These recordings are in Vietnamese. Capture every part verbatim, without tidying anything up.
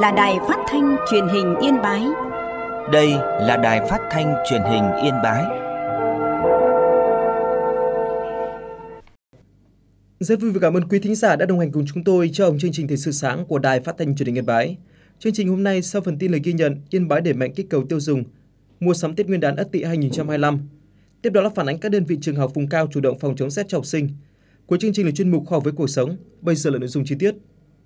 là Đài Phát thanh Truyền hình Yên Bái. Đây là Đài Phát thanh Truyền hình Yên Bái. Rất vui và cảm ơn quý thính giả đã đồng hành cùng chúng tôi trong chương trình Thời sự sáng của Đài Phát thanh Truyền hình Yên Bái. Chương trình hôm nay sau phần tin lời ghi nhận Yên Bái đẩy mạnh kích cầu tiêu dùng, mua sắm Tết Nguyên đán Ất Tỵ hai không hai lăm. Tiếp đó là phản ánh các đơn vị trường học vùng cao chủ động phòng chống rét cho học sinh. Cuối chương trình là chuyên mục Khoa học với cuộc sống. Bây giờ là nội dung chi tiết.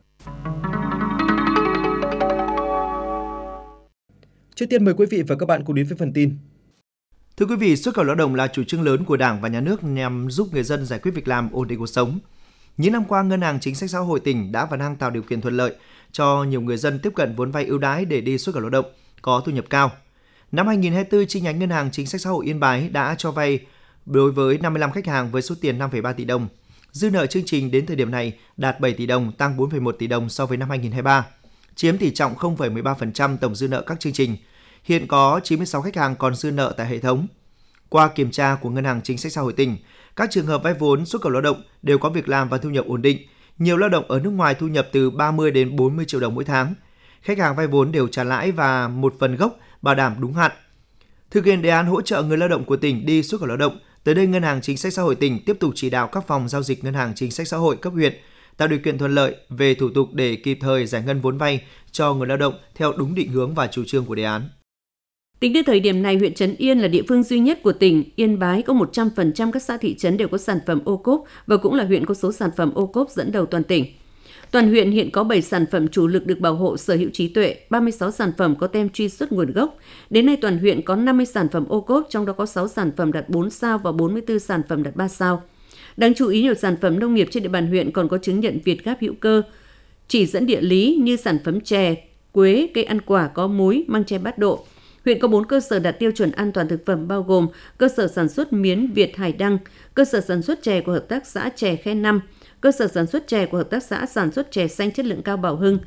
Trước tiên mời quý vị và các bạn cùng đến với phần tin. Thưa quý vị, xuất khẩu lao động là chủ trương lớn của Đảng và Nhà nước nhằm giúp người dân giải quyết việc làm, ổn định cuộc sống. Những năm qua, Ngân hàng Chính sách Xã hội tỉnh đã và đang tạo điều kiện thuận lợi cho nhiều người dân tiếp cận vốn vay ưu đãi để đi xuất khẩu lao động, có thu nhập cao. Năm hai không hai tư, chi nhánh Ngân hàng Chính sách Xã hội Yên Bái đã cho vay đối với năm mươi lăm khách hàng với số tiền năm phẩy ba tỷ đồng. Dư nợ chương trình đến thời điểm này đạt bảy tỷ đồng, tăng bốn phẩy một tỷ đồng so với năm hai không hai ba, chiếm tỷ trọng không phẩy mười ba phần trăm tổng dư nợ các chương trình. Hiện có chín mươi sáu khách hàng còn dư nợ tại hệ thống. Qua kiểm tra của Ngân hàng Chính sách Xã hội tỉnh, các trường hợp vay vốn xuất khẩu lao động đều có việc làm và thu nhập ổn định. Nhiều lao động ở nước ngoài thu nhập từ ba mươi đến bốn mươi triệu đồng mỗi tháng. Khách hàng vay vốn đều trả lãi và một phần gốc bảo đảm đúng hạn. Thực hiện đề án hỗ trợ người lao động của tỉnh đi xuất khẩu lao động, tới đây Ngân hàng Chính sách Xã hội tỉnh tiếp tục chỉ đạo các phòng giao dịch Ngân hàng Chính sách Xã hội cấp huyện tạo điều kiện thuận lợi về thủ tục để kịp thời giải ngân vốn vay cho người lao động theo đúng định hướng và chủ trương của đề án. Tính đến thời điểm này, huyện Trấn Yên là địa phương duy nhất của tỉnh Yên Bái có một trăm phần trăm các xã thị trấn đều có sản phẩm ô cốp và cũng là huyện có số sản phẩm ô cốp dẫn đầu toàn tỉnh. Toàn huyện hiện có bảy sản phẩm chủ lực được bảo hộ sở hữu trí tuệ, ba mươi sáu sản phẩm có tem truy xuất nguồn gốc. Đến nay toàn huyện có năm mươi sản phẩm ô cốp, trong đó có sáu sản phẩm đạt bốn sao và bốn mươi tư sản phẩm đạt ba sao. Đáng chú ý, nhiều sản phẩm nông nghiệp trên địa bàn huyện còn có chứng nhận Việt Gáp hữu cơ, chỉ dẫn địa lý như sản phẩm chè, quế, cây ăn quả có múi, măng tre bát độ. Huyện có bốn cơ sở đạt tiêu chuẩn an toàn thực phẩm bao gồm cơ sở sản xuất miến Việt Hải Đăng, cơ sở sản xuất chè của Hợp tác xã Chè Khe năm, cơ sở sản xuất chè của Hợp tác xã sản xuất chè xanh chất lượng cao Bảo Hưng,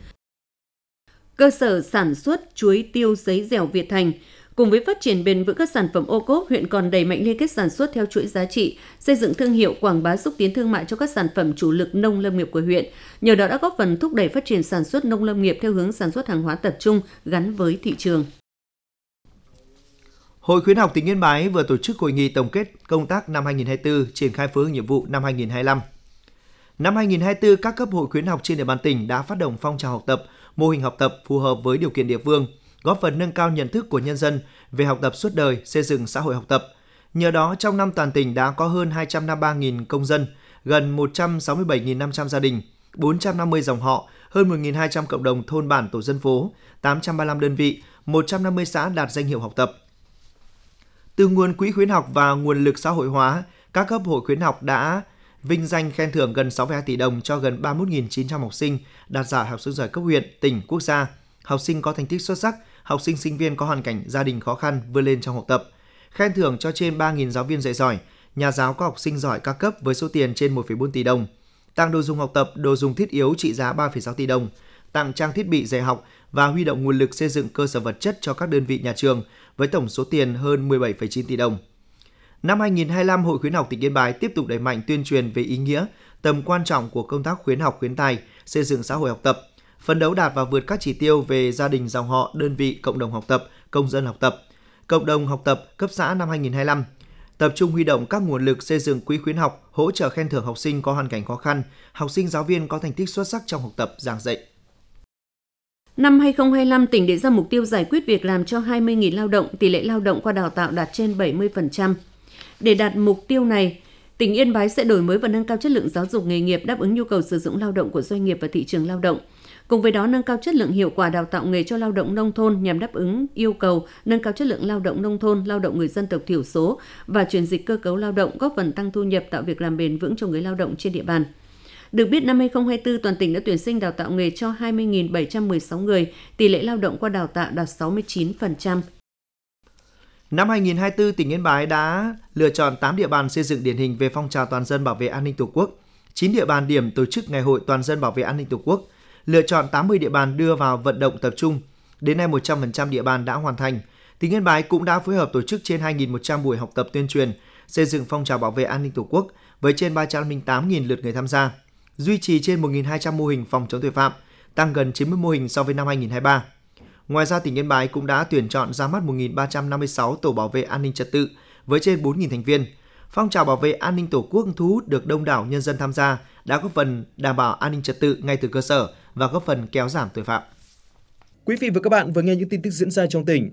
cơ sở sản xuất chuối tiêu giấy dẻo Việt Thành. Cùng với phát triển bền vững các sản phẩm ô cốp, huyện còn đẩy mạnh liên kết sản xuất theo chuỗi giá trị, xây dựng thương hiệu, quảng bá xúc tiến thương mại cho các sản phẩm chủ lực nông lâm nghiệp của huyện. Nhờ đó đã góp phần thúc đẩy phát triển sản xuất nông lâm nghiệp theo hướng sản xuất hàng hóa tập trung gắn với thị trường. Hội Khuyến học tỉnh Yên Bái vừa tổ chức hội nghị tổng kết công tác năm hai không hai tư, triển khai phương hướng nhiệm vụ năm hai không hai lăm. Năm hai không hai tư, các cấp hội khuyến học trên địa bàn tỉnh đã phát động phong trào học tập, mô hình học tập phù hợp với điều kiện địa phương, góp phần nâng cao nhận thức của nhân dân về học tập suốt đời, xây dựng xã hội học tập. Nhờ đó, trong năm toàn tỉnh đã có hơn hai trăm năm mươi ba nghìn công dân, gần một trăm sáu mươi bảy nghìn năm trăm gia đình, bốn trăm năm mươi dòng họ, hơn một nghìn hai trăm cộng đồng thôn bản tổ dân phố, tám trăm ba mươi lăm đơn vị, một trăm năm mươi xã đạt danh hiệu học tập. Từ nguồn quỹ khuyến học và nguồn lực xã hội hóa, các cấp hội khuyến học đã vinh danh khen thưởng gần sáu phẩy hai tỷ đồng cho gần ba mươi mốt nghìn chín trăm học sinh đạt giải học sinh giỏi cấp huyện, tỉnh, quốc gia, học sinh có thành tích xuất sắc, học sinh sinh viên có hoàn cảnh gia đình khó khăn vươn lên trong học tập. Khen thưởng cho trên ba nghìn giáo viên dạy giỏi, nhà giáo có học sinh giỏi các cấp với số tiền trên một phẩy bốn tỷ đồng. Tặng đồ dùng học tập, đồ dùng thiết yếu trị giá ba phẩy sáu tỷ đồng, tặng trang thiết bị dạy học và huy động nguồn lực xây dựng cơ sở vật chất cho các đơn vị nhà trường với tổng số tiền hơn mười bảy phẩy chín tỷ đồng. Năm hai không hai lăm, Hội Khuyến học tỉnh Yên Bái tiếp tục đẩy mạnh tuyên truyền về ý nghĩa, tầm quan trọng của công tác khuyến học khuyến tài, xây dựng xã hội học tập, phấn đấu đạt và vượt các chỉ tiêu về gia đình, dòng họ, đơn vị, cộng đồng học tập, công dân học tập, cộng đồng học tập cấp xã năm hai không hai lăm. Tập trung huy động các nguồn lực xây dựng quỹ khuyến học, hỗ trợ khen thưởng học sinh có hoàn cảnh khó khăn, học sinh giáo viên có thành tích xuất sắc trong học tập, giảng dạy. Năm hai không hai lăm, tỉnh đề ra mục tiêu giải quyết việc làm cho hai mươi nghìn lao động, tỷ lệ lao động qua đào tạo đạt trên bảy mươi phần trăm. Để đạt mục tiêu này, tỉnh Yên Bái sẽ đổi mới và nâng cao chất lượng giáo dục nghề nghiệp đáp ứng nhu cầu sử dụng lao động của doanh nghiệp và thị trường lao động. Cùng với đó, nâng cao chất lượng hiệu quả đào tạo nghề cho lao động nông thôn nhằm đáp ứng yêu cầu nâng cao chất lượng lao động nông thôn, lao động người dân tộc thiểu số và chuyển dịch cơ cấu lao động, góp phần tăng thu nhập, tạo việc làm bền vững cho người lao động trên địa bàn. Được biết, năm hai không hai tư, toàn tỉnh đã tuyển sinh đào tạo nghề cho hai mươi nghìn bảy trăm mười sáu người, tỷ lệ lao động qua đào tạo đạt sáu mươi chín phần trăm. Năm hai không hai tư, tỉnh Yên Bái đã lựa chọn tám địa bàn xây dựng điển hình về phong trào toàn dân bảo vệ an ninh Tổ quốc, chín địa bàn điểm tổ chức Ngày hội toàn dân bảo vệ an ninh Tổ quốc, lựa chọn tám mươi địa bàn đưa vào vận động tập trung. Đến nay một trăm phần trăm địa bàn đã hoàn thành. Tỉnh Yên Bái cũng đã phối hợp tổ chức trên hai nghìn một trăm buổi học tập tuyên truyền, xây dựng phong trào bảo vệ an ninh Tổ quốc với trên ba trăm lẻ tám nghìn lượt người tham gia, duy trì trên một nghìn hai trăm mô hình phòng chống tội phạm, tăng gần chín mươi mô hình so với năm hai nghìn không trăm hai mươi ba. Ngoài ra, tỉnh Yên Bái cũng đã tuyển chọn ra mắt một nghìn ba trăm năm mươi sáu tổ bảo vệ an ninh trật tự với trên bốn nghìn thành viên. Phong trào bảo vệ an ninh Tổ quốc thu hút được đông đảo nhân dân tham gia, đã góp phần đảm bảo an ninh trật tự ngay từ cơ sở và góp phần kéo giảm tội phạm. Quý vị và các bạn vừa nghe những tin tức diễn ra trong tỉnh.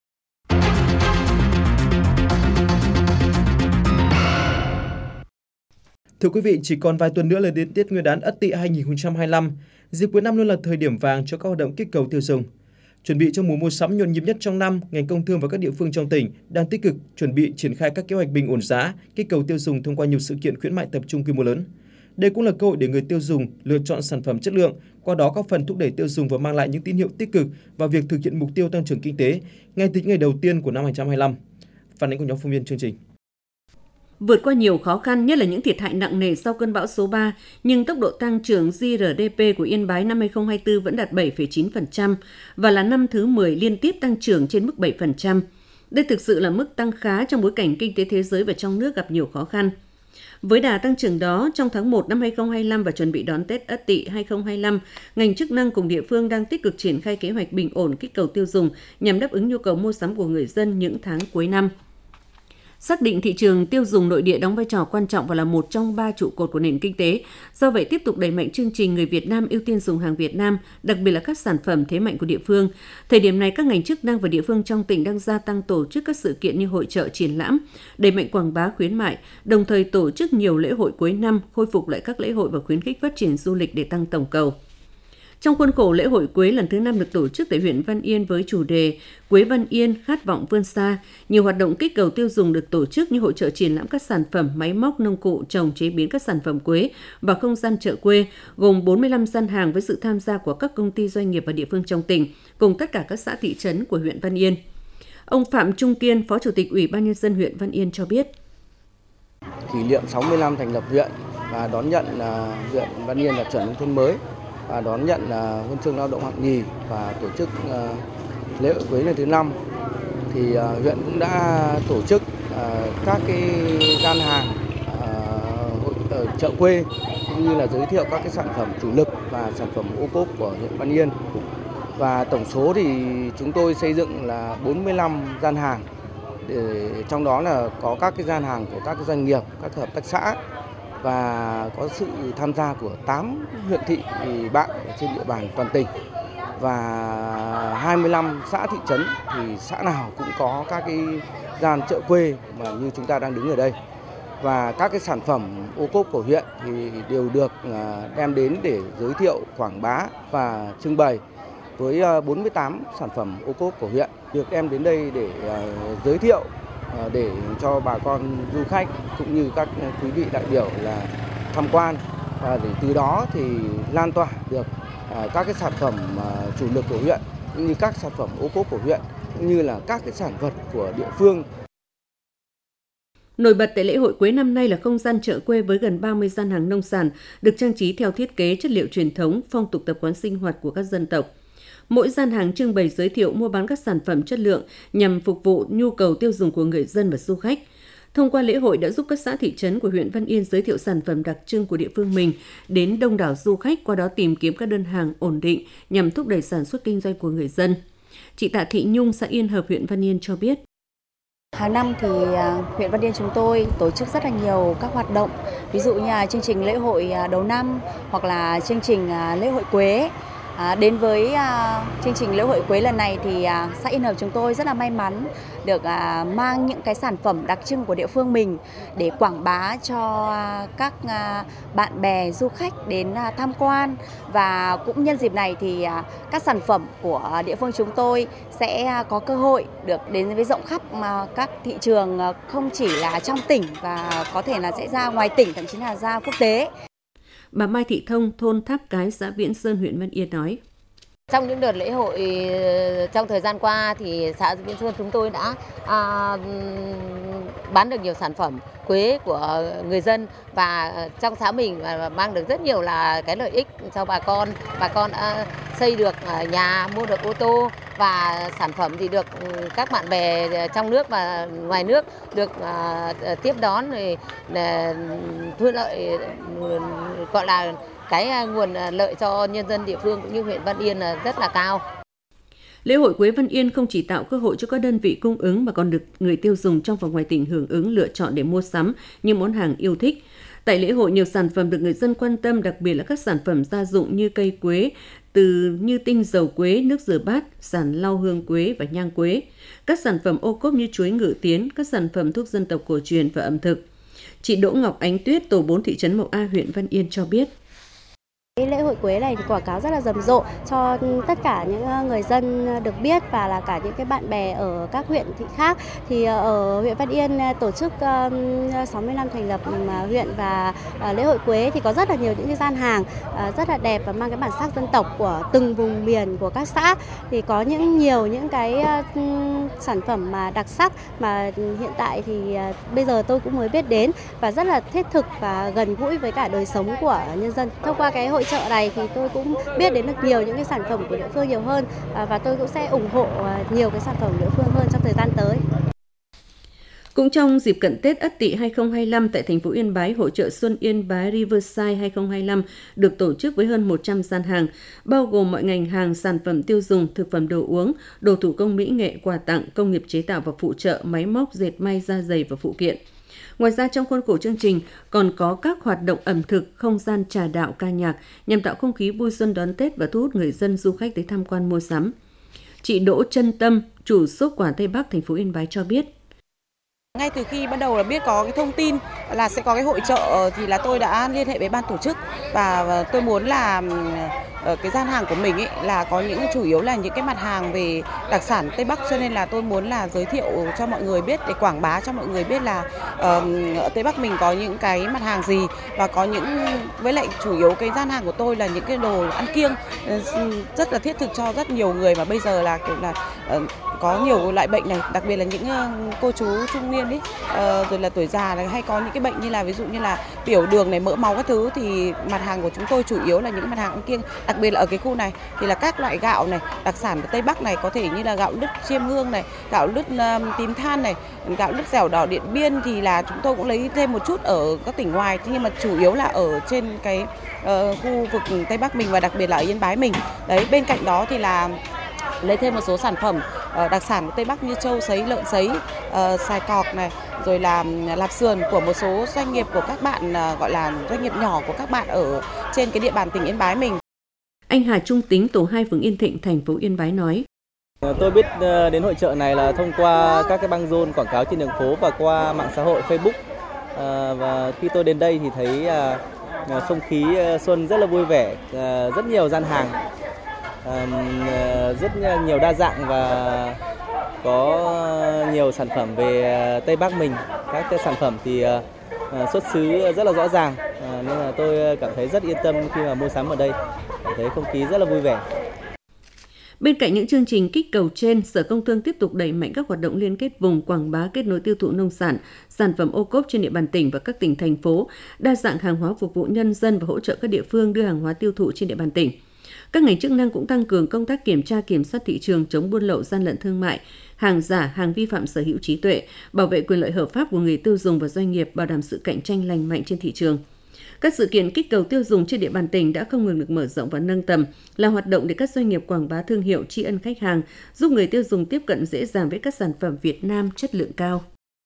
Thưa quý vị, chỉ còn vài tuần nữa là đến Tết Nguyên đán Ất Tỵ hai nghìn không trăm hai mươi lăm. Dịp cuối năm luôn là thời điểm vàng cho các hoạt động kích cầu tiêu dùng. Chuẩn bị cho mùa mua sắm nhộn nhịp nhất trong năm, ngành công thương và các địa phương trong tỉnh đang tích cực chuẩn bị triển khai các kế hoạch bình ổn giá, kích cầu tiêu dùng thông qua nhiều sự kiện khuyến mại tập trung quy mô lớn. Đây cũng là cơ hội để người tiêu dùng lựa chọn sản phẩm chất lượng, qua đó góp phần thúc đẩy tiêu dùng và mang lại những tín hiệu tích cực vào việc thực hiện mục tiêu tăng trưởng kinh tế ngay từ những ngày đầu tiên của năm hai nghìn không trăm hai mươi lăm. Phản ánh của nhóm phóng viên chương trình. Vượt qua nhiều khó khăn, nhất là những thiệt hại nặng nề sau cơn bão số ba, nhưng tốc độ tăng trưởng giê rờ đê pê của Yên Bái năm hai nghìn không trăm hai mươi tư vẫn đạt bảy phẩy chín phần trăm và là năm thứ mười liên tiếp tăng trưởng trên mức bảy phần trăm. Đây thực sự là mức tăng khá trong bối cảnh kinh tế thế giới và trong nước gặp nhiều khó khăn. Với đà tăng trưởng đó, trong tháng một năm hai nghìn không trăm hai mươi lăm và chuẩn bị đón Tết Ất Tỵ hai nghìn không trăm hai mươi lăm, ngành chức năng cùng địa phương đang tích cực triển khai kế hoạch bình ổn kích cầu tiêu dùng nhằm đáp ứng nhu cầu mua sắm của người dân những tháng cuối năm. Xác định thị trường tiêu dùng nội địa đóng vai trò quan trọng và là một trong ba trụ cột của nền kinh tế. Do vậy, tiếp tục đẩy mạnh chương trình Người Việt Nam ưu tiên dùng hàng Việt Nam, đặc biệt là các sản phẩm thế mạnh của địa phương. Thời điểm này, các ngành chức năng và địa phương trong tỉnh đang gia tăng tổ chức các sự kiện như hội chợ triển lãm, đẩy mạnh quảng bá khuyến mại, đồng thời tổ chức nhiều lễ hội cuối năm, khôi phục lại các lễ hội và khuyến khích phát triển du lịch để tăng tổng cầu. Trong khuôn khổ lễ hội Quế lần thứ năm được tổ chức tại huyện Văn Yên với chủ đề Quế Văn Yên khát vọng vươn xa, nhiều hoạt động kích cầu tiêu dùng được tổ chức như hội chợ triển lãm các sản phẩm máy móc nông cụ trồng chế biến các sản phẩm quế và không gian chợ quê, gồm bốn mươi lăm gian hàng với sự tham gia của các công ty doanh nghiệp và địa phương trong tỉnh, cùng tất cả các xã thị trấn của huyện Văn Yên. Ông Phạm Trung Kiên, Phó Chủ tịch Ủy ban Nhân dân huyện Văn Yên cho biết. Kỷ niệm sáu mươi năm thành lập huyện và đón nhận huyện Văn Yên đạt chuẩn nông thôn mới, và đón nhận uh, huân chương lao động hạng nhì và tổ chức uh, lễ hội Quế lần thứ năm, thì uh, huyện cũng đã tổ chức uh, các cái gian hàng uh, ở chợ quê, cũng như là giới thiệu các cái sản phẩm chủ lực và sản phẩm ô cốp của huyện Văn Yên. Và tổng số thì chúng tôi xây dựng là bốn mươi lăm gian hàng, để trong đó là có các cái gian hàng của các cái doanh nghiệp, các hợp tác xã, và có sự tham gia của tám huyện thị bạn trên địa bàn toàn tỉnh, và hai mươi lăm xã thị trấn, thì xã nào cũng có các cái gian chợ quê mà như chúng ta đang đứng ở đây. Và các cái sản phẩm ô cốp của huyện thì đều được đem đến để giới thiệu, quảng bá và trưng bày, với bốn mươi tám sản phẩm ô cốp của huyện được đem đến đây để giới thiệu, để cho bà con du khách cũng như các quý vị đại biểu là tham quan, và để từ đó thì lan tỏa được các cái sản phẩm chủ lực của huyện, cũng như các sản phẩm ô cốp của huyện, cũng như là các cái sản vật của địa phương. Nổi bật tại lễ hội Quế năm nay là không gian chợ quê với gần ba mươi gian hàng nông sản được trang trí theo thiết kế chất liệu truyền thống, phong tục tập quán sinh hoạt của các dân tộc. Mỗi gian hàng trưng bày giới thiệu mua bán các sản phẩm chất lượng nhằm phục vụ nhu cầu tiêu dùng của người dân và du khách. Thông qua lễ hội đã giúp các xã thị trấn của huyện Văn Yên giới thiệu sản phẩm đặc trưng của địa phương mình đến đông đảo du khách, qua đó tìm kiếm các đơn hàng ổn định nhằm thúc đẩy sản xuất kinh doanh của người dân. Chị Tạ Thị Nhung, xã Yên Hợp, huyện Văn Yên cho biết. Hàng năm thì huyện Văn Yên chúng tôi tổ chức rất là nhiều các hoạt động, ví dụ như là chương trình lễ hội đầu năm hoặc là chương trình lễ hội Quế. À, đến với à, chương trình lễ hội Quế lần này thì à, xã Yên Hợp chúng tôi rất là may mắn được à, mang những cái sản phẩm đặc trưng của địa phương mình để quảng bá cho à, các à, bạn bè du khách đến à, tham quan, và cũng nhân dịp này thì à, các sản phẩm của địa phương chúng tôi sẽ à, có cơ hội được đến với rộng khắp mà các thị trường à, không chỉ là trong tỉnh và có thể là sẽ ra ngoài tỉnh, thậm chí là ra quốc tế. Bà Mai Thị Thông, thôn Tháp Cái, xã Viễn Sơn, huyện Văn Yên nói. Trong những đợt lễ hội trong thời gian qua thì xã Viễn Sơn chúng tôi đã à, bán được nhiều sản phẩm quế của người dân, và trong xã mình mang được rất nhiều là cái lợi ích cho bà con. Bà con đã xây được nhà, mua được ô tô, và sản phẩm thì được các bạn bè trong nước và ngoài nước được uh, tiếp đón, rồi thuận lợi, gọi là cái nguồn lợi cho nhân dân địa phương cũng như huyện Văn Yên là rất là cao. Lễ hội quế Văn Yên không chỉ tạo cơ hội cho các đơn vị cung ứng mà còn được người tiêu dùng trong và ngoài tỉnh hưởng ứng lựa chọn để mua sắm những món hàng yêu thích. Tại lễ hội, nhiều sản phẩm được người dân quan tâm, đặc biệt là các sản phẩm gia dụng như cây quế, từ như tinh dầu quế, nước rửa bát, sàn lau hương quế và nhang quế. Các sản phẩm ô cốp như chuối ngự tiến, các sản phẩm thuốc dân tộc cổ truyền và ẩm thực. Chị Đỗ Ngọc Ánh Tuyết, tổ bốn thị trấn Mậu A, huyện Văn Yên cho biết. Lễ hội quế này thì quảng cáo rất là rầm rộ cho tất cả những người dân được biết và là cả những cái bạn bè ở các huyện thị khác. Thì ở huyện Văn Yên tổ chức sáu mươi năm thành lập huyện và lễ hội quế thì có rất là nhiều những cái gian hàng rất là đẹp và mang cái bản sắc dân tộc của từng vùng miền của các xã. Thì có những nhiều những cái sản phẩm mà đặc sắc mà hiện tại thì bây giờ tôi cũng mới biết đến và rất là thiết thực và gần gũi với cả đời sống của nhân dân. Thông qua cái hội chợ này thì tôi cũng biết đến được nhiều những cái sản phẩm của địa phương nhiều hơn và tôi cũng sẽ ủng hộ nhiều cái sản phẩm địa phương hơn trong thời gian tới. Cũng trong dịp cận Tết Ất Tỵ hai không hai lăm tại thành phố Yên Bái, hội chợ Xuân Yên Bái Riverside hai không hai lăm được tổ chức với hơn một trăm gian hàng, bao gồm mọi ngành hàng sản phẩm tiêu dùng, thực phẩm đồ uống, đồ thủ công mỹ nghệ, quà tặng, công nghiệp chế tạo và phụ trợ, máy móc, dệt may, da giày và phụ kiện. Ngoài ra, trong khuôn khổ chương trình còn có các hoạt động ẩm thực, không gian trà đạo, ca nhạc nhằm tạo không khí vui xuân đón Tết và thu hút người dân du khách tới tham quan mua sắm. Chị Đỗ Trân Tâm, chủ shop quà Tây Bắc thành phố Yên Bái cho biết. Ngay từ khi ban đầu là biết có cái thông tin là sẽ có cái hội chợ thì là tôi đã liên hệ với ban tổ chức và tôi muốn là cái gian hàng của mình ấy là có những chủ yếu là những cái mặt hàng về đặc sản Tây Bắc, cho nên là tôi muốn là giới thiệu cho mọi người biết để quảng bá cho mọi người biết là uh, ở Tây Bắc mình có những cái mặt hàng gì và có những với lại chủ yếu cái gian hàng của tôi là những cái đồ ăn kiêng rất là thiết thực cho rất nhiều người mà bây giờ là kiểu là uh, có nhiều loại bệnh này, đặc biệt là những uh, cô chú trung niên ấy, uh, rồi là tuổi già này hay có những cái bệnh như là ví dụ như là tiểu đường này, mỡ máu các thứ thì mặt hàng của chúng tôi chủ yếu là những mặt hàng ăn kiêng. Đặc biệt là ở cái khu này thì là các loại gạo này, đặc sản của Tây Bắc này có thể như là gạo lứt chiêm hương này, gạo lứt uh, tím than này, gạo lứt dẻo đỏ Điện Biên thì là chúng tôi cũng lấy thêm một chút ở các tỉnh ngoài, nhưng mà chủ yếu là ở trên cái uh, khu vực Tây Bắc mình và đặc biệt là ở Yên Bái mình. Đấy, bên cạnh đó thì là lấy thêm một số sản phẩm uh, đặc sản của Tây Bắc như trâu sấy, lợn sấy, uh, xài cọp này, rồi là lạp sườn của một số doanh nghiệp của các bạn uh, gọi là doanh nghiệp nhỏ của các bạn ở trên cái địa bàn tỉnh Yên Bái mình. Anh Hà Trung Tính, tổ hai phường Yên Thịnh, thành phố Yên Bái nói. Tôi biết đến hội chợ này là thông qua các cái băng rôn quảng cáo trên đường phố và qua mạng xã hội Facebook. À, và khi tôi đến đây thì thấy à, không khí xuân rất là vui vẻ, à, rất nhiều gian hàng, à, rất nhiều đa dạng và có nhiều sản phẩm về Tây Bắc mình. Các cái sản phẩm thì à, xuất xứ rất là rõ ràng, à, nên là tôi cảm thấy rất yên tâm khi mà mua sắm ở đây. Thấy không khí rất là vui vẻ. Bên cạnh những chương trình kích cầu trên, Sở Công Thương tiếp tục đẩy mạnh các hoạt động liên kết vùng, quảng bá kết nối tiêu thụ nông sản, sản phẩm ô cốp trên địa bàn tỉnh và các tỉnh, thành phố, đa dạng hàng hóa phục vụ nhân dân và hỗ trợ các địa phương đưa hàng hóa tiêu thụ trên địa bàn tỉnh. Các ngành chức năng cũng tăng cường công tác kiểm tra kiểm soát thị trường, chống buôn lậu, gian lận thương mại, hàng giả, hàng vi phạm sở hữu trí tuệ, bảo vệ quyền lợi hợp pháp của người tiêu dùng và doanh nghiệp, bảo đảm sự cạnh tranh lành mạnh trên thị trường. Các sự kiện kích cầu tiêu dùng trên địa bàn tỉnh đã không ngừng được mở rộng và nâng tầm, là hoạt động để các doanh nghiệp quảng bá thương hiệu, tri ân khách hàng, giúp người tiêu dùng tiếp cận dễ dàng với các sản phẩm Việt Nam chất lượng cao.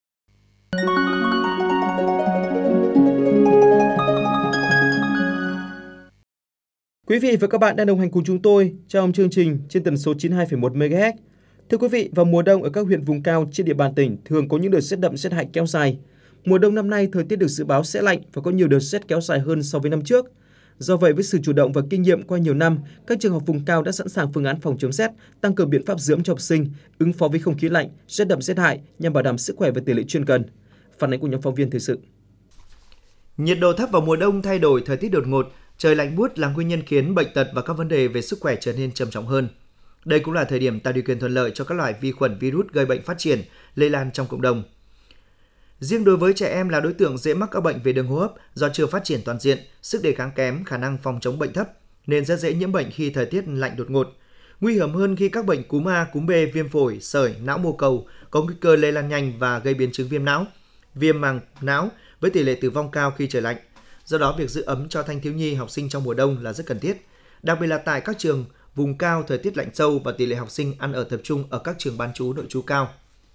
Quý vị và các bạn đang đồng hành cùng chúng tôi trong chương trình trên tần số chín mươi hai phẩy một mê ga héc. Thưa quý vị, vào mùa đông ở các huyện vùng cao trên địa bàn tỉnh thường có những đợt rét đậm rét hại kéo dài. Mùa đông năm nay, thời tiết được dự báo sẽ lạnh và có nhiều đợt rét kéo dài hơn so với năm trước. Do vậy, với sự chủ động và kinh nghiệm qua nhiều năm, các trường học vùng cao đã sẵn sàng phương án phòng chống rét, tăng cường biện pháp dưỡng cho học sinh, ứng phó với không khí lạnh, rét đậm rét hại nhằm bảo đảm sức khỏe và tỷ lệ chuyên cần. Phản ánh của nhóm phóng viên thời sự. Nhiệt độ thấp vào mùa đông thay đổi thời tiết đột ngột, trời lạnh buốt là nguyên nhân khiến bệnh tật và các vấn đề về sức khỏe trở nên trầm trọng hơn. Đây cũng là thời điểm tạo điều kiện thuận lợi cho các loại vi khuẩn, virus gây bệnh phát triển, lây lan trong cộng đồng. Riêng đối với trẻ em là đối tượng dễ mắc các bệnh về đường hô hấp do chưa phát triển toàn diện, sức đề kháng kém, khả năng phòng chống bệnh thấp, nên rất dễ nhiễm bệnh khi thời tiết lạnh đột ngột. Nguy hiểm hơn khi các bệnh cúm A, cúm B, viêm phổi, sởi, não mô cầu có nguy cơ lây lan nhanh và gây biến chứng viêm não, viêm màng não với tỷ lệ tử vong cao khi trời lạnh. Do đó, việc giữ ấm cho thanh thiếu nhi học sinh trong mùa đông là rất cần thiết, đặc biệt là tại các trường vùng cao thời tiết lạnh sâu và tỷ lệ học sinh ăn ở tập trung ở các trường bán trú nội trú cao.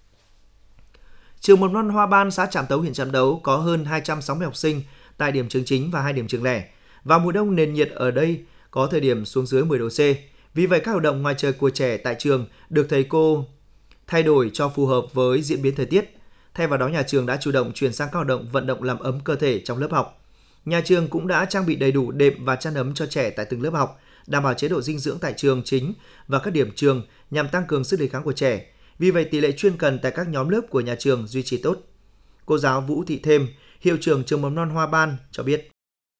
Trường mầm non Hoa Ban, xã Trạm Tấu, huyện Trạm Tấu có hơn hai trăm sáu mươi học sinh tại điểm trường chính và hai điểm trường lẻ. Vào mùa đông, nền nhiệt ở đây có thời điểm xuống dưới mười độ C. Vì vậy, các hoạt động ngoài trời của trẻ tại trường được thầy cô thay đổi cho phù hợp với diễn biến thời tiết. Thay vào đó, nhà trường đã chủ động chuyển sang các hoạt động vận động làm ấm cơ thể trong lớp học. Nhà trường cũng đã trang bị đầy đủ đệm và chăn ấm cho trẻ tại từng lớp học, đảm bảo chế độ dinh dưỡng tại trường chính và các điểm trường nhằm tăng cường sức đề kháng của trẻ. Vì vậy, tỷ lệ chuyên cần tại các nhóm lớp của nhà trường duy trì tốt. Cô giáo Vũ Thị Thêm, hiệu trưởng trường mầm non Hoa Ban cho biết.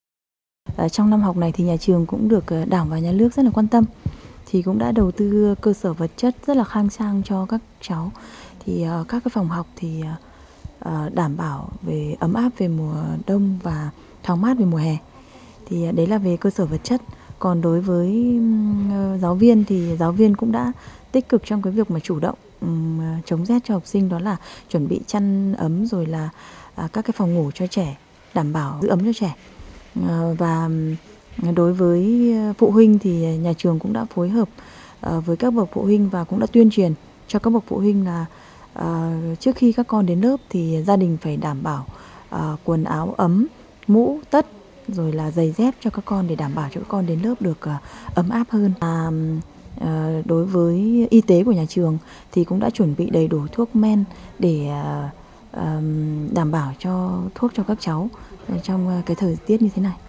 Trong năm học này thì nhà trường cũng được Đảng và Nhà nước rất là quan tâm. Thì cũng đã đầu tư cơ sở vật chất rất là khang trang cho các cháu. Thì các cái phòng học thì đảm bảo về ấm áp về mùa đông và thoáng mát về mùa hè. Thì đấy là về cơ sở vật chất. Còn đối với giáo viên thì giáo viên cũng đã tích cực trong cái việc mà chủ động um, chống rét cho học sinh, đó là chuẩn bị chăn ấm rồi là à, các cái phòng ngủ cho trẻ, đảm bảo giữ ấm cho trẻ. À, và đối với phụ huynh thì nhà trường cũng đã phối hợp à, với các bậc phụ huynh và cũng đã tuyên truyền cho các bậc phụ huynh là à, trước khi các con đến lớp thì gia đình phải đảm bảo à, quần áo ấm, mũ, tất rồi là giày dép cho các con để đảm bảo cho các con đến lớp được uh, ấm áp hơn. À, uh, đối với y tế của nhà trường thì cũng đã chuẩn bị đầy đủ thuốc men để uh, um, đảm bảo cho thuốc cho các cháu trong uh, cái thời tiết như thế này.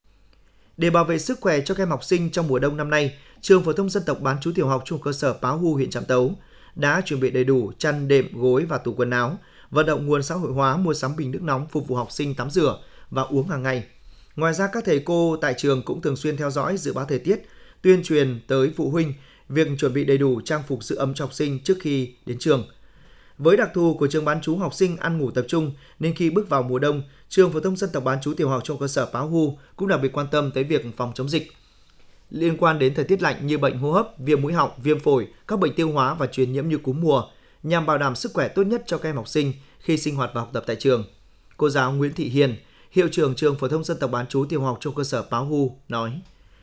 Để bảo vệ sức khỏe cho các em học sinh trong mùa đông năm nay, trường phổ thông dân tộc bán trú tiểu học trung học cơ sở Páo Hu, huyện Trạm Tấu đã chuẩn bị đầy đủ chăn, đệm, gối và tủ quần áo, vận động nguồn xã hội hóa mua sắm bình nước nóng phục vụ học sinh tắm rửa và uống hàng ngày. Ngoài ra, các thầy cô tại trường cũng thường xuyên theo dõi dự báo thời tiết, tuyên truyền tới phụ huynh việc chuẩn bị đầy đủ trang phục giữ ấm cho học sinh trước khi đến trường. Với đặc thù của trường bán trú học sinh ăn ngủ tập trung nên khi bước vào mùa đông, trường phổ thông dân tộc bán trú tiểu học trung học cơ sở Páo Hu cũng đặc biệt quan tâm tới việc phòng chống dịch liên quan đến thời tiết lạnh như bệnh hô hấp, viêm mũi họng, viêm phổi, các bệnh tiêu hóa và truyền nhiễm như cúm mùa, nhằm bảo đảm sức khỏe tốt nhất cho các em học sinh khi sinh hoạt và học tập tại trường. Cô giáo Nguyễn Thị Hiền, hiệu trưởng trường phổ thông dân tộc bán trú tiểu học trung học cơ sở Páo Hu nói: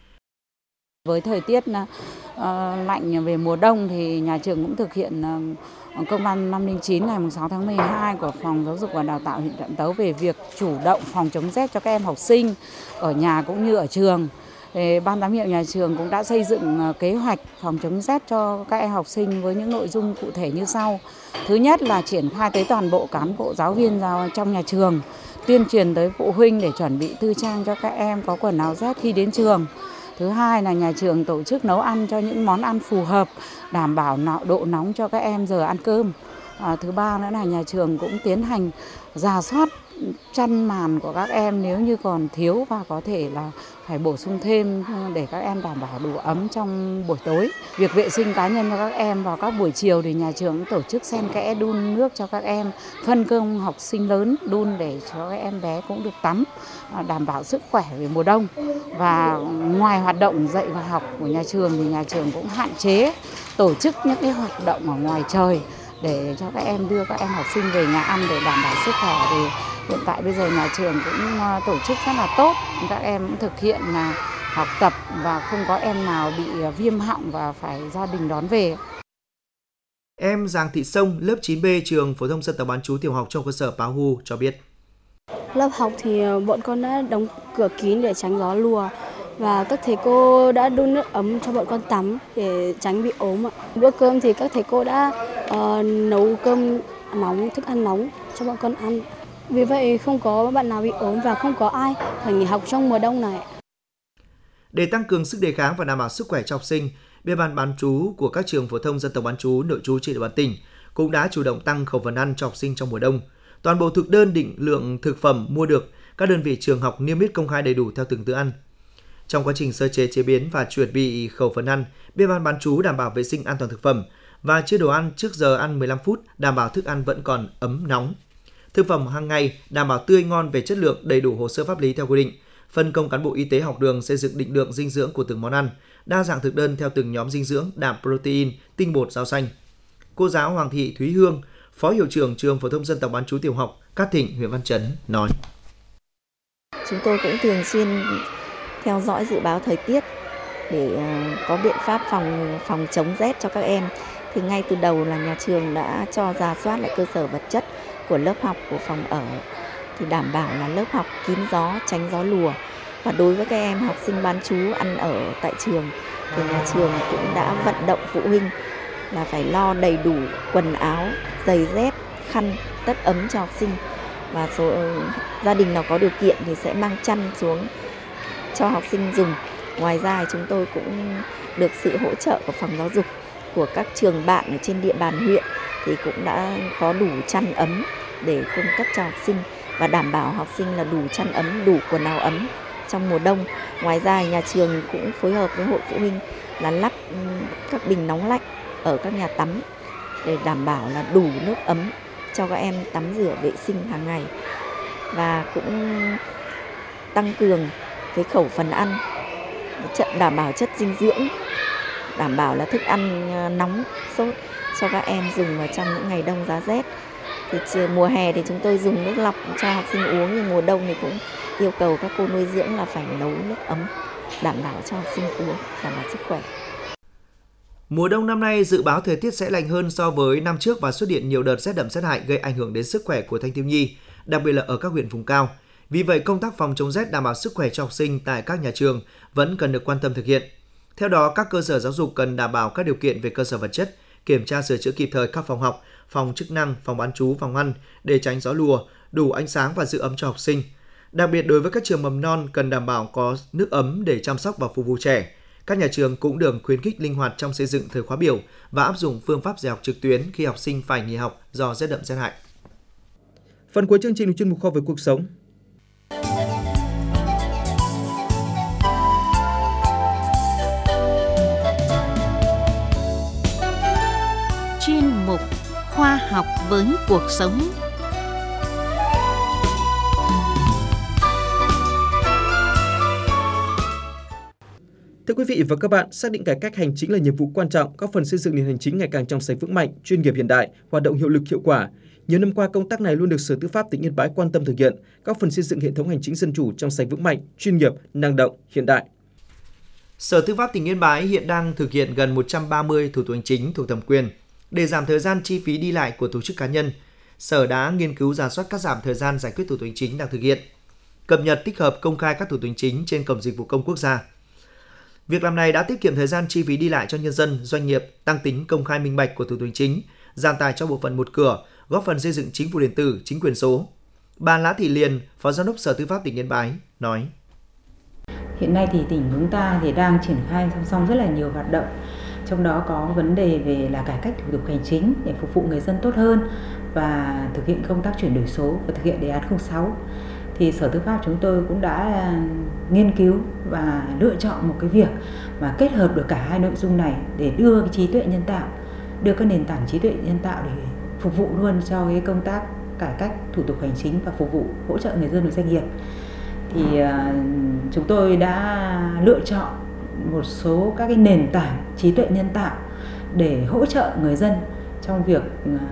Với thời tiết uh, lạnh về mùa đông thì nhà trường cũng thực hiện uh, công văn năm không chín ngày sáu tháng mười hai của Phòng Giáo dục và Đào tạo huyện Trạm Tấu về việc chủ động phòng chống rét cho các em học sinh ở nhà cũng như ở trường. Thì Ban giám hiệu nhà trường cũng đã xây dựng uh, kế hoạch phòng chống rét cho các em học sinh với những nội dung cụ thể như sau. Thứ nhất là triển khai tới toàn bộ cán bộ giáo viên trong nhà trường, tuyên truyền tới phụ huynh để chuẩn bị tư trang cho các em có quần áo rét khi đến trường. Thứ hai là nhà trường tổ chức nấu ăn cho những món ăn phù hợp, đảm bảo độ nóng cho các em giờ ăn cơm. À, thứ ba nữa là nhà trường cũng tiến hành rà soát chăn màn của các em nếu như còn thiếu và có thể là phải bổ sung thêm để các em đảm bảo đủ ấm trong buổi tối. Việc vệ sinh cá nhân cho các em vào các buổi chiều thì nhà trường tổ chức xen kẽ đun nước cho các em, phân công học sinh lớn đun để cho các em bé cũng được tắm, đảm bảo sức khỏe về mùa đông. Và ngoài hoạt động dạy và học của nhà trường thì nhà trường cũng hạn chế tổ chức những cái hoạt động ở ngoài trời để cho các em đưa các em học sinh về nhà ăn để đảm bảo sức khỏe. Thì hiện tại bây giờ nhà trường cũng tổ chức rất là tốt, các em cũng thực hiện là học tập và không có em nào bị viêm họng và phải gia đình đón về. Em Giàng Thị Sông, lớp chín B trường phổ thông dân tộc bán trú tiểu học trung học cơ sở Páo Hu cho biết. Lớp học thì bọn con đã đóng cửa kín để tránh gió lùa và các thầy cô đã đun nước ấm cho bọn con tắm để tránh bị ốm ạ. Bữa cơm thì các thầy cô đã uh, nấu cơm nóng, thức ăn nóng cho bọn con ăn. Vì vậy không có bạn nào bị ốm và không có ai phải nghỉ học trong mùa đông này. Để tăng cường sức đề kháng và đảm bảo sức khỏe cho học sinh, Ban ban bán trú của các trường phổ thông dân tộc bán trú nội trú trên địa bàn tỉnh cũng đã chủ động tăng khẩu phần ăn cho học sinh trong mùa đông. Toàn bộ thực đơn định lượng thực phẩm mua được, các đơn vị trường học niêm yết công khai đầy đủ theo từng bữa ăn. Trong quá trình sơ chế, chế biến và chuẩn bị khẩu phần ăn, Ban ban bán trú đảm bảo vệ sinh an toàn thực phẩm và chia đồ ăn trước giờ ăn mười lăm phút, đảm bảo thức ăn vẫn còn ấm nóng. Thực phẩm hàng ngày đảm bảo tươi ngon về chất lượng, đầy đủ hồ sơ pháp lý theo quy định. Phân công cán bộ y tế học đường xây dựng định lượng dinh dưỡng của từng món ăn, đa dạng thực đơn theo từng nhóm dinh dưỡng, đạm, protein, tinh bột, rau xanh. Cô giáo Hoàng Thị Thúy Hương, Phó hiệu trưởng trường phổ thông dân tộc bán trú tiểu học Cát Thịnh, huyện Văn Chấn nói: chúng tôi cũng thường xuyên theo dõi dự báo thời tiết để có biện pháp phòng phòng chống rét cho các em. Thì ngay từ đầu là nhà trường đã cho rà soát lại cơ sở vật chất của lớp học, của phòng ở, thì đảm bảo là lớp học kín gió, tránh gió lùa. Và đối với các em học sinh bán trú ăn ở tại trường thì nhà trường cũng đã vận động phụ huynh là phải lo đầy đủ quần áo, giày dép, khăn, tất ấm cho học sinh. Và số gia đình nào có điều kiện thì sẽ mang chăn xuống cho học sinh dùng. Ngoài ra chúng tôi cũng được sự hỗ trợ của phòng giáo dục của các trường bạn ở trên địa bàn huyện thì cũng đã có đủ chăn ấm để cung cấp cho học sinh và đảm bảo học sinh là đủ chăn ấm, đủ quần áo ấm trong mùa đông. Ngoài ra nhà trường cũng phối hợp với hội phụ huynh là lắp các bình nóng lạnh ở các nhà tắm để đảm bảo là đủ nước ấm cho các em tắm rửa vệ sinh hàng ngày, và cũng tăng cường cái khẩu phần ăn, đảm bảo chất dinh dưỡng, đảm bảo là thức ăn nóng sốt cho các em dùng vào trong những ngày đông giá rét. Thì mùa hè thì chúng tôi dùng nước lọc cho học sinh uống, nhưng mùa đông thì cũng yêu cầu các cô nuôi dưỡng là phải nấu nước ấm đảm bảo cho học sinh uống, đảm bảo sức khỏe. Mùa đông năm nay dự báo thời tiết sẽ lạnh hơn so với năm trước và xuất hiện nhiều đợt rét đậm rét hại gây ảnh hưởng đến sức khỏe của thanh thiếu nhi, đặc biệt là ở các huyện vùng cao. Vì vậy, công tác phòng chống rét đảm bảo sức khỏe cho học sinh tại các nhà trường vẫn cần được quan tâm thực hiện. Theo đó, các cơ sở giáo dục cần đảm bảo các điều kiện về cơ sở vật chất, kiểm tra sửa chữa kịp thời các phòng học, phòng chức năng, phòng bán trú, phòng ăn để tránh gió lùa, đủ ánh sáng và giữ ấm cho học sinh. Đặc biệt đối với các trường mầm non cần đảm bảo có nước ấm để chăm sóc và phục vụ trẻ. Các nhà trường cũng được khuyến khích linh hoạt trong xây dựng thời khóa biểu và áp dụng phương pháp dạy học trực tuyến khi học sinh phải nghỉ học do rét đậm rét hại. Phần cuối chương trình là chuyên mục Kho với cuộc sống. Chuyên mục Khoa học với cuộc sống. Thưa quý vị và các bạn, xác định cải cách hành chính là nhiệm vụ quan trọng, góp phần xây dựng nền hành chính ngày càng trong sạch vững mạnh, chuyên nghiệp hiện đại, hoạt động hiệu lực hiệu quả. Nhiều năm qua, công tác này luôn được Sở Tư pháp tỉnh Yên Bái quan tâm thực hiện, góp phần xây dựng hệ thống hành chính dân chủ trong sạch vững mạnh, chuyên nghiệp, năng động, hiện đại. Sở Tư pháp tỉnh Yên Bái hiện đang thực hiện gần một trăm ba mươi thủ tục hành chính thuộc thẩm quyền. Để giảm thời gian chi phí đi lại của tổ chức cá nhân, Sở đã nghiên cứu rà soát cắt giảm thời gian giải quyết thủ tục hành chính đang thực hiện, cập nhật tích hợp công khai các thủ tục hành chính trên cổng dịch vụ công quốc gia. Việc làm này đã tiết kiệm thời gian chi phí đi lại cho nhân dân, doanh nghiệp, tăng tính công khai minh bạch của thủ tục hành chính, giảm tải cho bộ phận một cửa, góp phần xây dựng chính phủ điện tử, chính quyền số. Bà Lã Thị Liên, Phó Giám đốc Sở Tư pháp tỉnh Yên Bái nói: Hiện nay thì tỉnh chúng ta thì đang triển khai song song rất là nhiều hoạt động, trong đó có vấn đề về là cải cách thủ tục hành chính để phục vụ người dân tốt hơn và thực hiện công tác chuyển đổi số và thực hiện đề án không sáu. Thì Sở Tư pháp chúng tôi cũng đã nghiên cứu và lựa chọn một cái việc mà kết hợp được cả hai nội dung này để đưa cái trí tuệ nhân tạo, đưa các nền tảng trí tuệ nhân tạo để phục vụ luôn cho cái công tác cải cách thủ tục hành chính và phục vụ hỗ trợ người dân và doanh nghiệp. Thì uh, chúng tôi đã lựa chọn một số các cái nền tảng trí tuệ nhân tạo để hỗ trợ người dân trong việc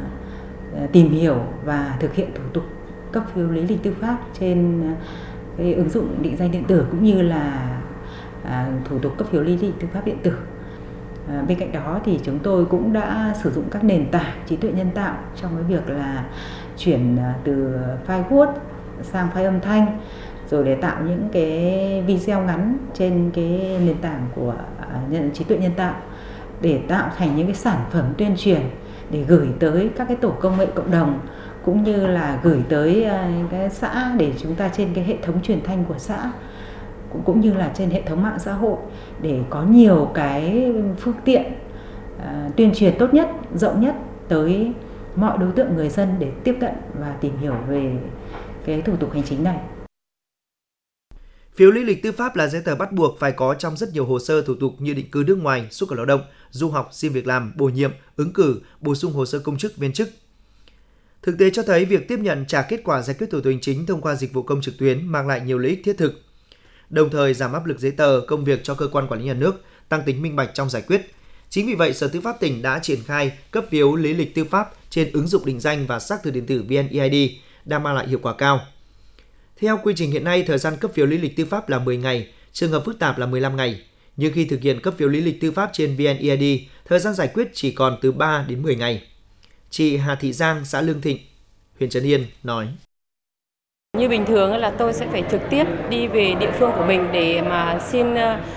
uh, tìm hiểu và thực hiện thủ tục cấp phiếu lý lịch tư pháp trên cái ứng dụng định danh điện tử cũng như là à, thủ tục cấp phiếu lý lịch tư pháp điện tử. À, bên cạnh đó thì chúng tôi cũng đã sử dụng các nền tảng trí tuệ nhân tạo trong cái việc là chuyển từ file Word sang file âm thanh, rồi để tạo những cái video ngắn trên cái nền tảng của à, trí tuệ nhân tạo để tạo thành những cái sản phẩm tuyên truyền để gửi tới các cái tổ công nghệ cộng đồng, cũng như là gửi tới cái xã để chúng ta trên cái hệ thống truyền thanh của xã, cũng như là trên hệ thống mạng xã hội để có nhiều cái phương tiện uh, tuyên truyền tốt nhất, rộng nhất tới mọi đối tượng người dân để tiếp cận và tìm hiểu về cái thủ tục hành chính này. Phiếu lý lịch tư pháp là giấy tờ bắt buộc phải có trong rất nhiều hồ sơ thủ tục như định cư nước ngoài, xuất khẩu lao động, du học, xin việc làm, bổ nhiệm, ứng cử, bổ sung hồ sơ công chức, viên chức. Thực tế cho thấy việc tiếp nhận trả kết quả giải quyết thủ tục hành chính thông qua dịch vụ công trực tuyến mang lại nhiều lợi ích thiết thực, đồng thời giảm áp lực giấy tờ, công việc cho cơ quan quản lý nhà nước, tăng tính minh bạch trong giải quyết. Chính vì vậy, Sở Tư pháp tỉnh đã triển khai cấp phiếu lý lịch tư pháp trên ứng dụng định danh và xác thực điện tử vê en e i đê đang mang lại hiệu quả cao. Theo quy trình hiện nay, thời gian cấp phiếu lý lịch tư pháp là mười ngày, trường hợp phức tạp là mười lăm ngày. Nhưng khi thực hiện cấp phiếu lý lịch tư pháp trên vê en e i đê, thời gian giải quyết chỉ còn từ ba đến mười ngày. Chị Hà Thị Giang, xã Lương Thịnh, huyện Trấn Yên nói: Như bình thường là tôi sẽ phải trực tiếp đi về địa phương của mình để mà xin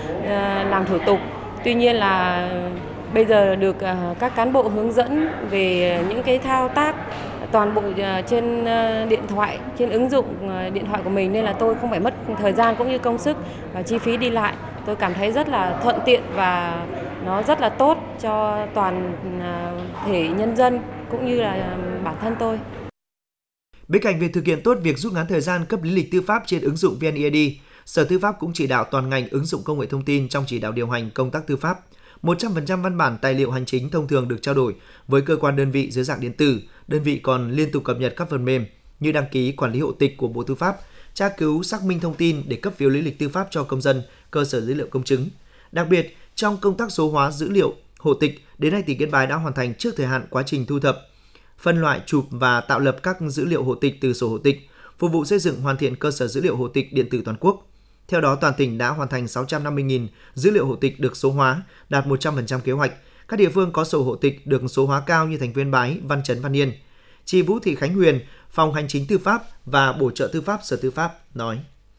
làm thủ tục. Tuy nhiên là bây giờ được các cán bộ hướng dẫn về những cái thao tác toàn bộ trên điện thoại, trên ứng dụng điện thoại của mình, nên là tôi không phải mất thời gian cũng như công sức và chi phí đi lại. Tôi cảm thấy rất là thuận tiện và nó rất là tốt cho toàn thể nhân dân cũng như là bản thân tôi. Bên cạnh việc thực hiện tốt việc rút ngắn thời gian cấp lý lịch tư pháp trên ứng dụng vê en e i đê, Sở Tư pháp cũng chỉ đạo toàn ngành ứng dụng công nghệ thông tin trong chỉ đạo điều hành công tác tư pháp. một trăm phần trăm văn bản tài liệu hành chính thông thường được trao đổi với cơ quan đơn vị dưới dạng điện tử. Đơn vị còn liên tục cập nhật các phần mềm như đăng ký quản lý hộ tịch của Bộ Tư pháp, tra cứu xác minh thông tin để cấp phiếu lý lịch tư pháp cho công dân, cơ sở dữ liệu công chứng. Đặc biệt, trong công tác số hóa dữ liệu hộ tịch, đến nay tỉnh Yên Bái đã hoàn thành trước thời hạn quá trình thu thập, phân loại, chụp và tạo lập các dữ liệu hộ tịch từ sổ hộ tịch, phục vụ xây dựng hoàn thiện cơ sở dữ liệu hộ tịch điện tử toàn quốc. Theo đó, toàn tỉnh đã hoàn thành sáu trăm năm mươi nghìn dữ liệu hộ tịch được số hóa, đạt một trăm phần trăm kế hoạch. Các địa phương có sổ hộ tịch được số hóa cao như thành phố Yên Bái, Văn Chấn, Văn Yên. Chị Vũ Thị Khánh Huyền, Phòng Hành chính Tư pháp và Bổ trợ Tư pháp Sở Tư pháp nói: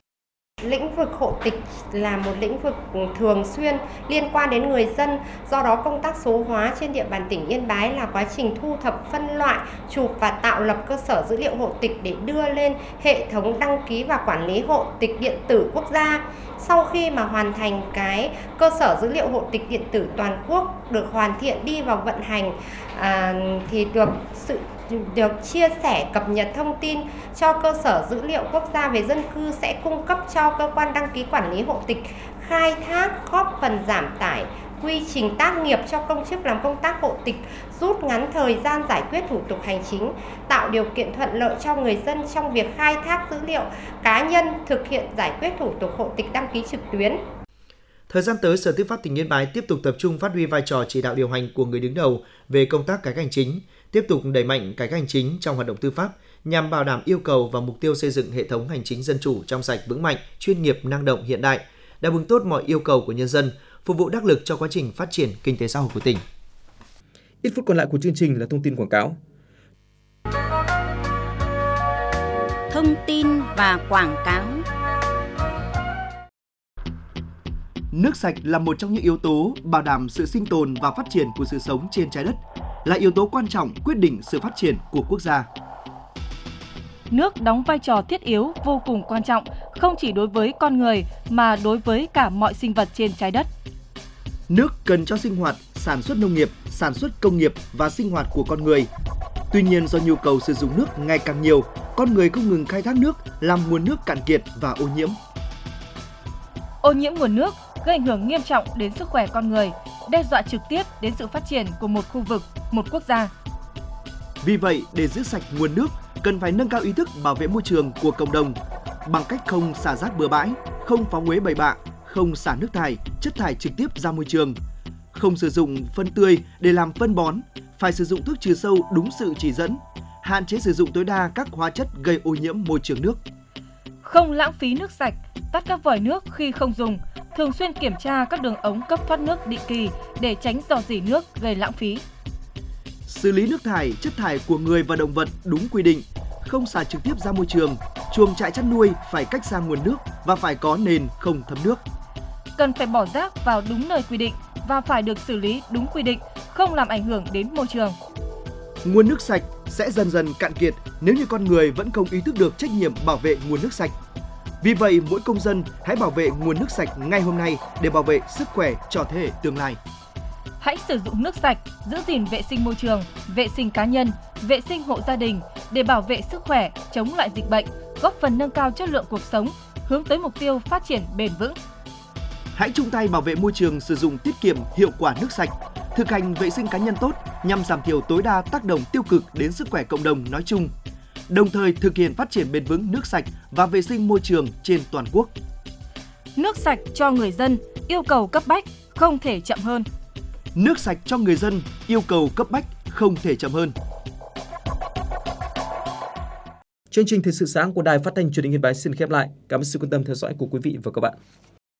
Lĩnh vực hộ tịch là một lĩnh vực thường xuyên liên quan đến người dân, do đó công tác số hóa trên địa bàn tỉnh Yên Bái là quá trình thu thập, phân loại, chụp và tạo lập cơ sở dữ liệu hộ tịch để đưa lên hệ thống đăng ký và quản lý hộ tịch điện tử quốc gia. Sau khi mà hoàn thành cái cơ sở dữ liệu hộ tịch điện tử toàn quốc được hoàn thiện đi vào vận hành à, thì được sự được chia sẻ cập nhật thông tin cho cơ sở dữ liệu quốc gia về dân cư sẽ cung cấp cho cơ quan đăng ký quản lý hộ tịch khai thác, góp phần giảm tải quy trình tác nghiệp cho công chức làm công tác hộ tịch, rút ngắn thời gian giải quyết thủ tục hành chính, tạo điều kiện thuận lợi cho người dân trong việc khai thác dữ liệu cá nhân, thực hiện giải quyết thủ tục hộ tịch đăng ký trực tuyến. Thời gian tới, Sở Tư pháp tỉnh Yên Bái tiếp tục tập trung phát huy vai trò chỉ đạo điều hành của người đứng đầu về công tác cải cách hành chính, tiếp tục đẩy mạnh cải cách hành chính trong hoạt động tư pháp nhằm bảo đảm yêu cầu và mục tiêu xây dựng hệ thống hành chính dân chủ trong sạch, vững mạnh, chuyên nghiệp, năng động, hiện đại, đáp ứng tốt mọi yêu cầu của nhân dân, phục vụ đắc lực cho quá trình phát triển kinh tế xã hội của tỉnh. Ít phút còn lại của chương trình là thông tin quảng cáo. Thông tin và quảng cáo. Nước sạch là một trong những yếu tố bảo đảm sự sinh tồn và phát triển của sự sống trên trái đất, là yếu tố quan trọng quyết định sự phát triển của quốc gia. Nước đóng vai trò thiết yếu vô cùng quan trọng, không chỉ đối với con người mà đối với cả mọi sinh vật trên trái đất. Nước cần cho sinh hoạt, sản xuất nông nghiệp, sản xuất công nghiệp và sinh hoạt của con người. Tuy nhiên, do nhu cầu sử dụng nước ngày càng nhiều, con người không ngừng khai thác nước, làm nguồn nước cạn kiệt và ô nhiễm. Ô nhiễm nguồn nước gây ảnh hưởng nghiêm trọng đến sức khỏe con người, đe dọa trực tiếp đến sự phát triển của một khu vực, một quốc gia. Vì vậy, để giữ sạch nguồn nước, cần phải nâng cao ý thức bảo vệ môi trường của cộng đồng bằng cách không xả rác bừa bãi, không phóng uế bậy bạ, không xả nước thải, chất thải trực tiếp ra môi trường, không sử dụng phân tươi để làm phân bón, phải sử dụng thuốc trừ sâu đúng sự chỉ dẫn, hạn chế sử dụng tối đa các hóa chất gây ô nhiễm môi trường nước. Không lãng phí nước sạch, tắt các vòi nước khi không dùng, thường xuyên kiểm tra các đường ống cấp thoát nước định kỳ để tránh rò rỉ nước gây lãng phí. Xử lý nước thải, chất thải của người và động vật đúng quy định, không xả trực tiếp ra môi trường. Chuồng trại chăn nuôi phải cách xa nguồn nước và phải có nền không thấm nước. Cần phải bỏ rác vào đúng nơi quy định và phải được xử lý đúng quy định, không làm ảnh hưởng đến môi trường. Nguồn nước sạch sẽ dần dần cạn kiệt nếu như con người vẫn không ý thức được trách nhiệm bảo vệ nguồn nước sạch. Vì vậy, mỗi công dân hãy bảo vệ nguồn nước sạch ngay hôm nay để bảo vệ sức khỏe cho thế hệ tương lai. Hãy sử dụng nước sạch, giữ gìn vệ sinh môi trường, vệ sinh cá nhân, vệ sinh hộ gia đình để bảo vệ sức khỏe, chống lại dịch bệnh, góp phần nâng cao chất lượng cuộc sống, hướng tới mục tiêu phát triển bền vững. Hãy chung tay bảo vệ môi trường, sử dụng tiết kiệm hiệu quả nước sạch, thực hành vệ sinh cá nhân tốt nhằm giảm thiểu tối đa tác động tiêu cực đến sức khỏe cộng đồng nói chung, đồng thời thực hiện phát triển bền vững nước sạch và vệ sinh môi trường trên toàn quốc. Nước sạch cho người dân, yêu cầu cấp bách, không thể chậm hơn. Nước sạch cho người dân, yêu cầu cấp bách, không thể chậm hơn. Chương trình Thời sự sáng của Đài Phát thanh Truyền hình Yên Bái xin khép lại. Cảm ơn sự quan tâm theo dõi của quý vị và các bạn.